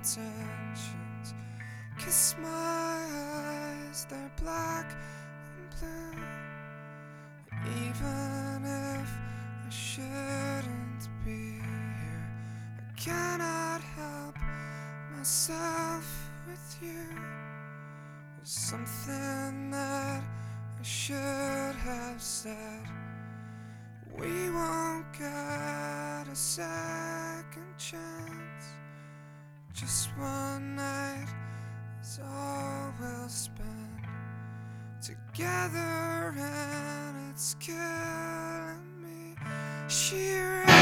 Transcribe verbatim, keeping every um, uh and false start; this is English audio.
intentions. Kiss my eyes, they're black and blue. Even if I shouldn't be here, I cannot help myself with you. There's something that I should have said. We won't get a second chance. Just one night is all we'll spend together, and it's killing me. She